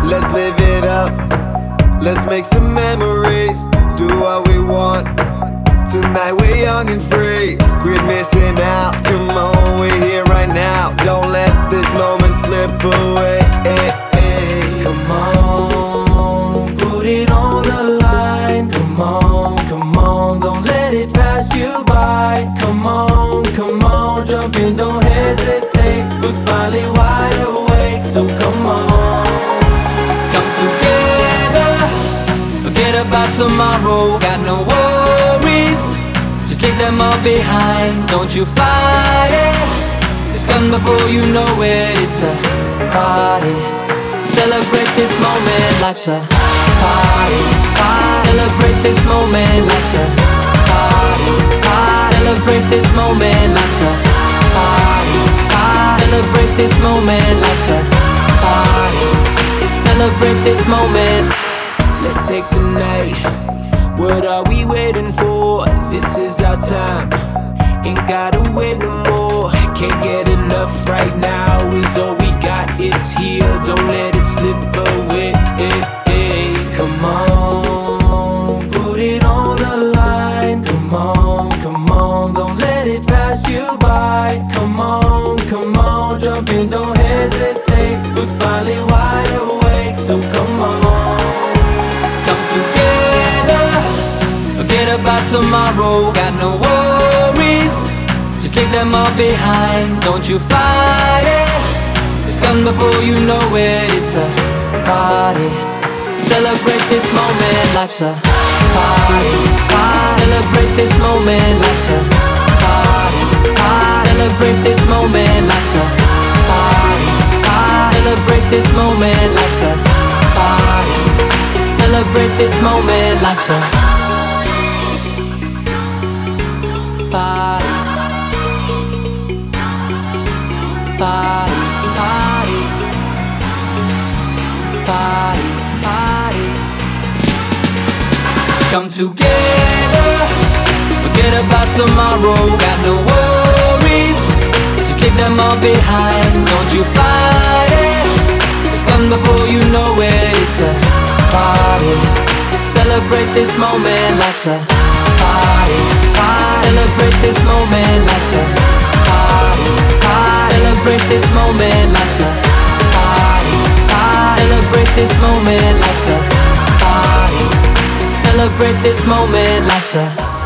Let's live it up. Let's make some memories. Do what we want. Tonight we're young and free. Quit missing out. Come on, we're here right now. Don't let this moment slip away. Come on, put it on the line. Come on, don't let it pass you by. Come on, jump in, don't hesitate. We're finally wide awake, so come on. Come together, forget about tomorrow. Got no worries, just leave them all behind. Don't you fight it, it's done before you know it. It's a party. Celebrate this moment, life's a party. Celebrate this moment, life's a party. Celebrate this moment, life's a party. Celebrate this moment, life's a party. Celebrate this moment. Let's take the night. What are we waiting for? This is our time. Ain't gotta wait no more. Can't get enough right now. Is all we got, it's here. Don't let it slip away. Come on, put it on the line. Come on, don't let it pass you by. Come on, jump in, don't hesitate. We're finally wide awake, so come on. Come together, forget about tomorrow. Got no worries, just leave them all behind. Don't you fight it, it's done before you know it. It's a party. Celebrate this moment, life's a party. Celebrate this moment, life's a party. Celebrate this moment, life's a party. Celebrate this moment, life's a party. Celebrate this moment, life's a party. Party, party, party, party. Come together, forget about tomorrow. Got no worries, just leave them all behind. Don't you fight it, it's done before you know it. It's a party. Celebrate this moment, life's a party. Celebrate this moment, life's a party. Celebrate this moment, life's a party. Celebrate this moment, life's a party. Celebrate this moment, life's a